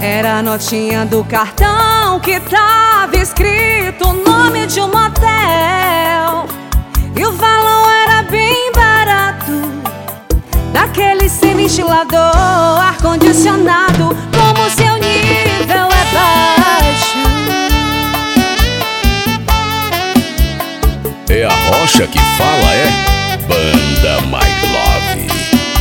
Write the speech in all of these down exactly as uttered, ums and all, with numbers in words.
Era a notinha do cartão que tava escrito o nome de um motel. E o valor era bem barato, daquele sem ventilador, ar-condicionado, como seu nível é baixo. É a Rocha que fala, é? Banda My Love.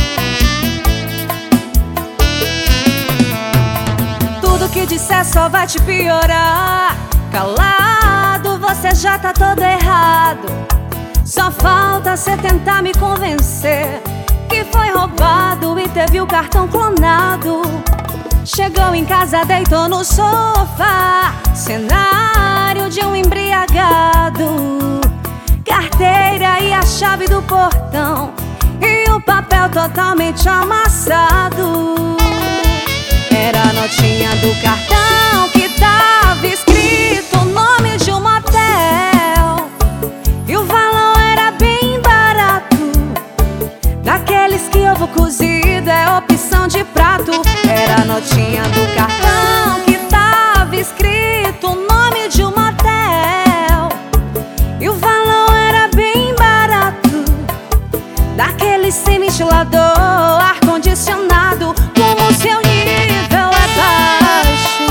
Tudo que disser só vai te piorar. Calado, você já tá todo errado. Só falta cê tentar me convencer que foi roubado e teve o cartão clonado. Chegou em casa, deitou no sofá, cenário de um embriagado. Carteira e a chave do portão, e o papel totalmente amassado. Era a notinha do cartão que tava escrito o nome de um motel. E o valor era bem barato, daqueles que ovo cozido é opção de prato. Era a notinha do cartão que tava escrito o nome de um motel. E o valor era bem barato, daqueles sem ventilador, ar-condicionado, como seu nível é baixo.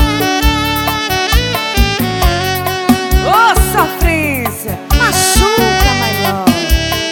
Ô, oh, sofrência, machuca, my love.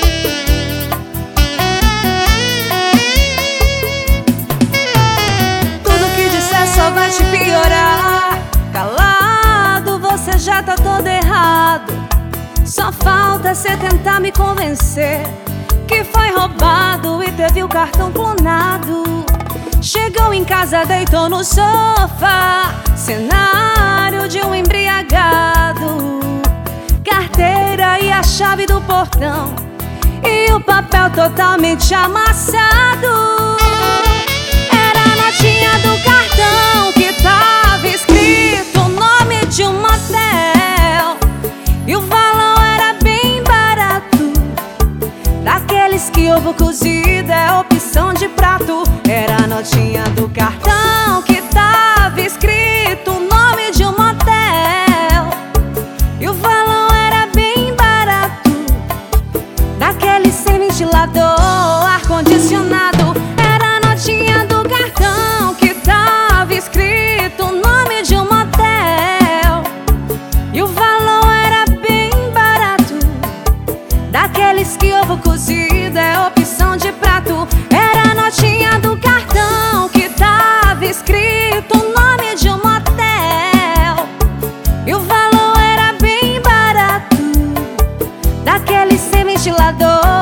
Tudo que disser só vai te piorar. Calado, você já tá todo errado. Só falta cê tentar me convencer que foi roubado e teve o cartão clonado. Chegou em casa, deitou no sofá, cenário de um embriagado. Carteira e a chave do portão, e o papel totalmente amassado. Era a notinha do cartão que tava escrito o nome de um motel. E o valor era bem barato, daqueles que ovo cozido é opção de prato. Era a notinha do cartão que tava escrito o nome de um motel. E o valor era bem barato, daquele sem ventilador, ar-condicionado. Era a notinha do cartão que tava escrito o nome de um motel. E o valor era bem barato, daqueles que ovo cozido é opção de prato. Era a notinha do cartão que tava escrito o nome de um motel. E o valor era bem barato, daquele sem ventilador,